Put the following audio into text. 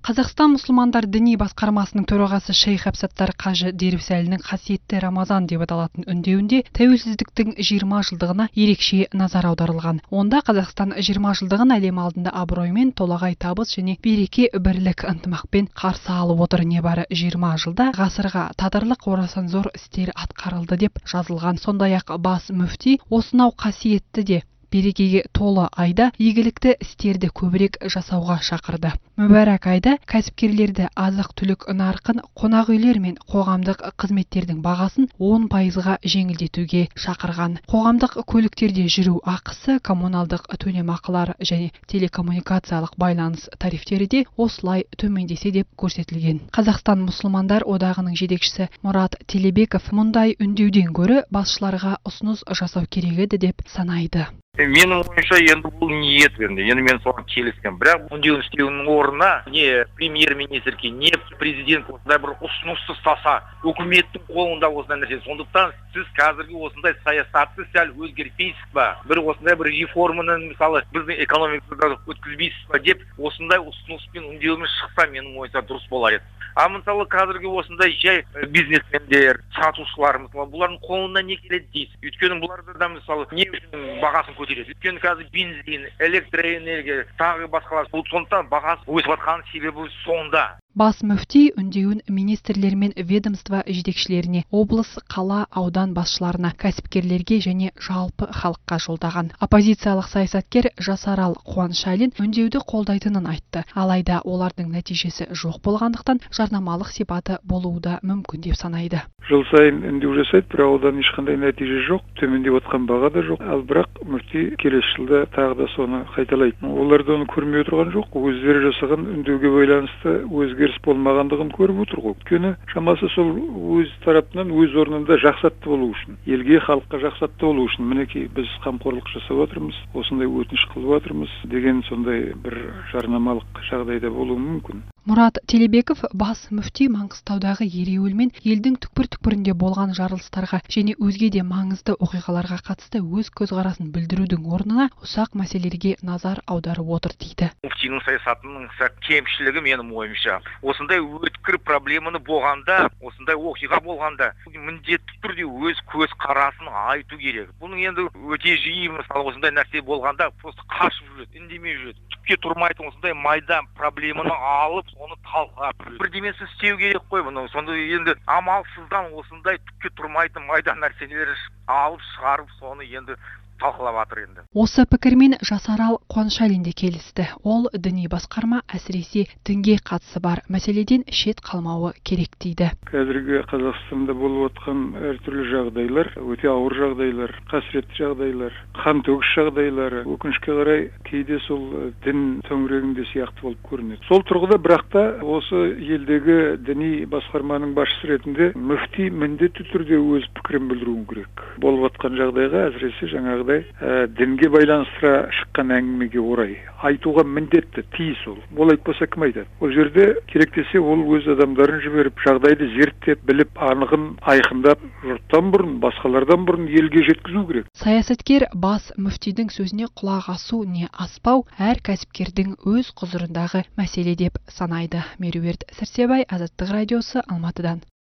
Қазақстан мұсылмандар діни басқармасының төрағасы Шейх Абсаттар Қажы Дербісәлінің қасиетті Рамазан деп аталатын үндеуінде тәуелсіздіктің 20 жылдығына ерекше назар аударылған. Онда Қазақстан 20 жылдығын әлем алдында абыроймен, толағай табыс және береке, бірлік, ынтымақпен қарсы алып отыр. Небары 20 жылда ғасырға татырлық орасан зор істер атқарылды деп жазылған. Сондай-ақ бас мүфти осынау қасиетті де берекеге толы айда игілікті істерді көбірек жасауға шақырды. Мүбәрак айда кәсіпкерлерді азық-түлік нарқын, қонақ үйлер мен қоғамдық қызметтердің бағасын 10%-ға жеңілдетуге шақырған. Қоғамдық көліктерде жүру ақысы, коммуналдық төлемақылар және телекоммуникациялық байланыс тарифтері де осылай төмендесе деп көрсетілген. Қазақстан мұсылмандар одағының жетекшісі Мұрат Телебеков мұндай үндеуден гөрі басшыларға ұсыныс жасау керек еді деп санайды. Менің ойымша енді бұл ниет енді мен соған келіскен. Бірақ үндеу істеуінің орнына не премьер-министрге, не президент осындай бір ұсынысты тастаса, үкіметтің қолында осындай нәрсе. Сондықтан сіз қазіргі осындай саясатты сәл өзгертпейсіз ба? Бір осындай бір реформаны мысалы біздің экономикада өткізбейсіз ба деп осындай ұсыныспен үндеумен шықса менің ойымша дұрыс болар еді. А мысалы қазіргі осындай жай бизнесмендер, сатушылар мысалы бұлардың қолына не келеді дейсіз? Өйткені бұларды да мысалы не үшін бағасын көтереді? Өйткені қазір бензин, электроэнергия, тағы басқалар. Сондықтан бағасы өсіп жатқан себебі сонда. Бас мүфти үндеуін министрлер мен ведомство жетекшілеріне, облыс, қала, аудан басшыларына, кәсіпкерлерге және жалпы халыққа жолдаған. Оппозициялық саясаткер Жасарал Қуаншалин үндеуді қолдайтынын айтты. Алайда олардың нәтижесі жоқ болғандықтан жарнамалық сипаты болуы да мүмкін деп санайды. Жыл сайын үндеу жасайды, бірақ одан ешқандай нәтиже жоқ, төмендеп отқан баға да жоқ. Ал бірақ мүфти келесі жылда тағы да соны қайталайды. Олар да оны көрмей отырған жоқ. Өздері жасаған үндеуге байланысты өзгеріс болмағандығын көріп отыр ғой. Өйткені шамасы сол өз тарапынан өз орнында жақсатты болу үшін, елге, халыққа жақсатты болу үшін мінекей біз қамқорлық жасап отырмыз, осындай өтініш қылып отырмыз деген сондай бір жарнамалық жағдайда болуы мүмкін. Мұрат Телебеков бас мүфти Маңғыстаудағы ереуіл мен елдің түкпір-түкпірінде болған жарылыстарға және өзге де маңызды оқиғаларға қатысты өз көзқарасын білдірудің орнына ұсақ мәселелерге назар аударып отыр дейді. Мүфтидің саясатының кемшілігі менің ойымша. Осындай өткір проблеманы болғанда, осындай оқиға болғанда, міндетті түрде өз көзқарасын айту керек. Бұның енді өте жиі мысалы осындай нәрсе болғанда просто қашып жүреді, үндемей жүреді. Түкке тұрмайтын осындай майдан проблеманы алып оны талқылап бірдемесі істеу керек қой. Бұны сонда енді амалсыздан осындай түкке тұрмайтын майдан нәрселер алып шығарып соны енді талқылап жатыр енді. Осы пікірмен Жасарал Қуаншалин де келісті. Ол діни басқарма әсіресе дінге қатысы бар мәселеден шет қалмауы керек дейді. Қазіргі Қазақстанда болып отқан әртүрлі жағдайлар, өте ауыр жағдайлар, қасіретті жағдайлар, қан төгіс жағдайлары өкінішке қарай кейде сол дін төңірегінде сияқты болып көрінеді. Сол тұрғыда бірақ та осы елдегі діни басқарманың басшысы ретінде мүфти міндетті түрде өз пікірін білдіруі керек. Болып отқан жағдайға әсіресе жаңағы дінге байланыстыра шыққан әңгімеге орай айтуға міндетті, тиіс ол. Ол айтпаса кім айтады? Ол жерде керек десе ол өз адамдарын жіберіп, жағдайды зерттеп, біліп, анығын айқындап, жұрттан бұрын, басқалардан бұрын елге жеткізу керек. Саясаткер бас мүфтидің сөзіне құлақ асу не аспау әр кәсіпкердің өз құзырындағы мәселе деп санайды. Меруерт Сәрсебай, Азаттық радиосы, Алматыдан.